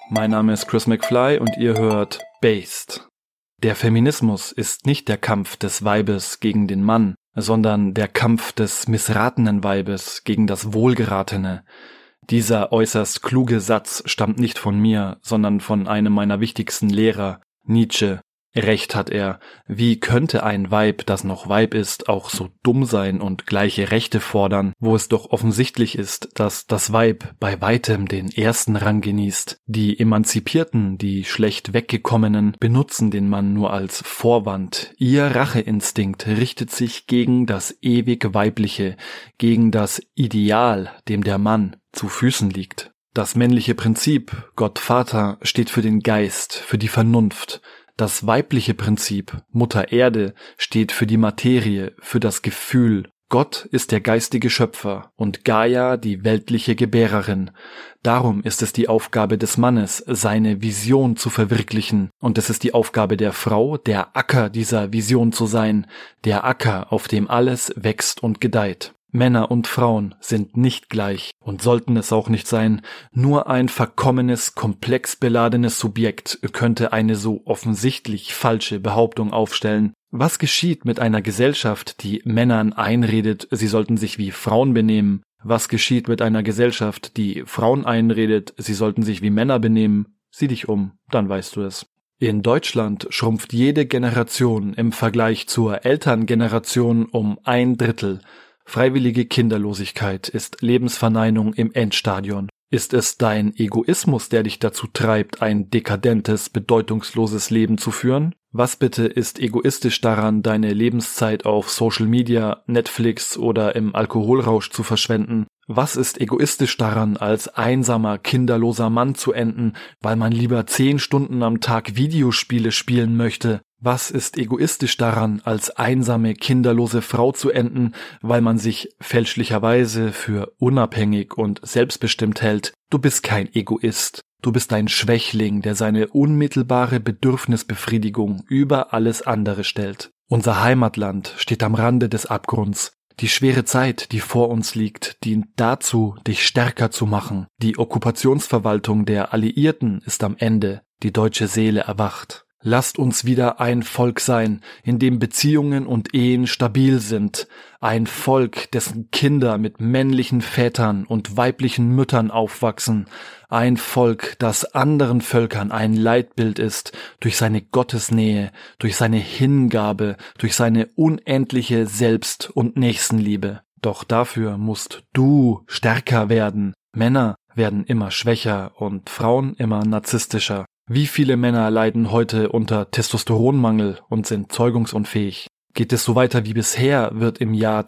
Mein Name ist Chris McFly und ihr hört Based. Der Feminismus ist nicht der Kampf des Weibes gegen den Mann, sondern der Kampf des missratenen Weibes gegen das Wohlgeratene. Dieser äußerst kluge Satz stammt nicht von mir, sondern von einem meiner wichtigsten Lehrer, Nietzsche. Recht hat er. Wie könnte ein Weib, das noch Weib ist, auch so dumm sein und gleiche Rechte fordern, wo es doch offensichtlich ist, dass das Weib bei weitem den ersten Rang genießt. Die Emanzipierten, die schlecht weggekommenen, benutzen den Mann nur als Vorwand. Ihr Racheinstinkt richtet sich gegen das ewig Weibliche, gegen das Ideal, dem der Mann zu Füßen liegt. Das männliche Prinzip, Gott Vater, steht für den Geist, für die Vernunft. Das weibliche Prinzip, Mutter Erde, steht für die Materie, für das Gefühl. Gott ist der geistige Schöpfer und Gaia die weltliche Gebärerin. Darum ist es die Aufgabe des Mannes, seine Vision zu verwirklichen. Und es ist die Aufgabe der Frau, der Acker dieser Vision zu sein, der Acker, auf dem alles wächst und gedeiht. Männer und Frauen sind nicht gleich und sollten es auch nicht sein. Nur ein verkommenes, komplex beladenes Subjekt könnte eine so offensichtlich falsche Behauptung aufstellen. Was geschieht mit einer Gesellschaft, die Männern einredet, sie sollten sich wie Frauen benehmen? Was geschieht mit einer Gesellschaft, die Frauen einredet, sie sollten sich wie Männer benehmen? Sieh dich um, dann weißt du es. In Deutschland schrumpft jede Generation im Vergleich zur Elterngeneration um 1/3. Freiwillige Kinderlosigkeit ist Lebensverneinung im Endstadion. Ist es dein Egoismus, der dich dazu treibt, ein dekadentes, bedeutungsloses Leben zu führen? Was bitte ist egoistisch daran, deine Lebenszeit auf Social Media, Netflix oder im Alkoholrausch zu verschwenden? Was ist egoistisch daran, als einsamer, kinderloser Mann zu enden, weil man lieber 10 Stunden am Tag Videospiele spielen möchte? Was ist egoistisch daran, als einsame, kinderlose Frau zu enden, weil man sich fälschlicherweise für unabhängig und selbstbestimmt hält? Du bist kein Egoist. Du bist ein Schwächling, der seine unmittelbare Bedürfnisbefriedigung über alles andere stellt. Unser Heimatland steht am Rande des Abgrunds. Die schwere Zeit, die vor uns liegt, dient dazu, dich stärker zu machen. Die Okkupationsverwaltung der Alliierten ist am Ende. Die deutsche Seele erwacht. Lasst uns wieder ein Volk sein, in dem Beziehungen und Ehen stabil sind. Ein Volk, dessen Kinder mit männlichen Vätern und weiblichen Müttern aufwachsen. Ein Volk, das anderen Völkern ein Leitbild ist, durch seine Gottesnähe, durch seine Hingabe, durch seine unendliche Selbst- und Nächstenliebe. Doch dafür musst du stärker werden. Männer werden immer schwächer und Frauen immer narzisstischer. Wie viele Männer leiden heute unter Testosteronmangel und sind zeugungsunfähig? Geht es so weiter wie bisher, wird im Jahr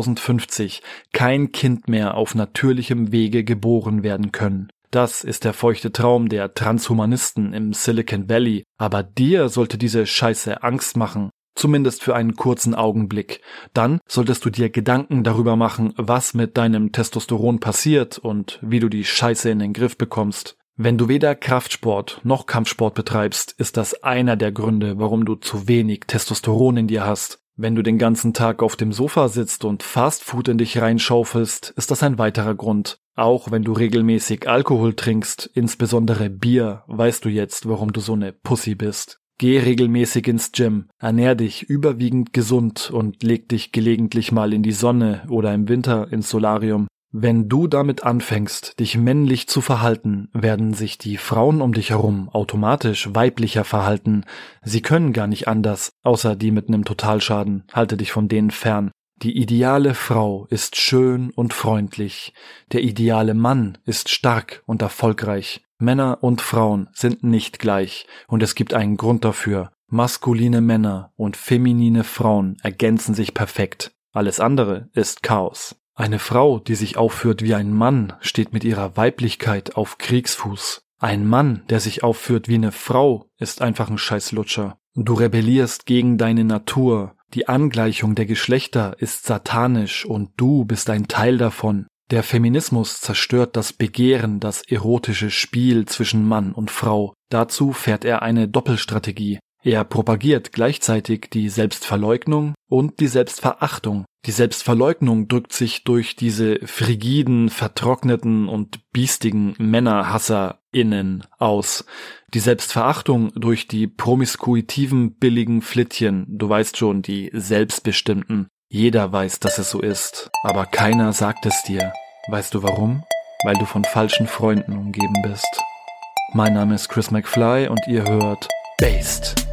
2050 kein Kind mehr auf natürlichem Wege geboren werden können. Das ist der feuchte Traum der Transhumanisten im Silicon Valley. Aber dir sollte diese Scheiße Angst machen. Zumindest für einen kurzen Augenblick. Dann solltest du dir Gedanken darüber machen, was mit deinem Testosteron passiert und wie du die Scheiße in den Griff bekommst. Wenn du weder Kraftsport noch Kampfsport betreibst, ist das einer der Gründe, warum du zu wenig Testosteron in dir hast. Wenn du den ganzen Tag auf dem Sofa sitzt und Fastfood in dich reinschaufelst, ist das ein weiterer Grund. Auch wenn du regelmäßig Alkohol trinkst, insbesondere Bier, weißt du jetzt, warum du so eine Pussy bist. Geh regelmäßig ins Gym, ernähr dich überwiegend gesund und leg dich gelegentlich mal in die Sonne oder im Winter ins Solarium. Wenn du damit anfängst, dich männlich zu verhalten, werden sich die Frauen um dich herum automatisch weiblicher verhalten. Sie können gar nicht anders, außer die mit einem Totalschaden. Halte dich von denen fern. Die ideale Frau ist schön und freundlich. Der ideale Mann ist stark und erfolgreich. Männer und Frauen sind nicht gleich und es gibt einen Grund dafür. Maskuline Männer und feminine Frauen ergänzen sich perfekt. Alles andere ist Chaos. Eine Frau, die sich aufführt wie ein Mann, steht mit ihrer Weiblichkeit auf Kriegsfuß. Ein Mann, der sich aufführt wie eine Frau, ist einfach ein Scheißlutscher. Du rebellierst gegen deine Natur. Die Angleichung der Geschlechter ist satanisch und du bist ein Teil davon. Der Feminismus zerstört das Begehren, das erotische Spiel zwischen Mann und Frau. Dazu fährt er eine Doppelstrategie. Er propagiert gleichzeitig die Selbstverleugnung und die Selbstverachtung. Die Selbstverleugnung drückt sich durch diese frigiden, vertrockneten und biestigen MännerhasserInnen aus. Die Selbstverachtung durch die promiskuitiven, billigen Flittchen, du weißt schon, die Selbstbestimmten. Jeder weiß, dass es so ist, aber keiner sagt es dir. Weißt du warum? Weil du von falschen Freunden umgeben bist. Mein Name ist Chris McFly und ihr hört Based.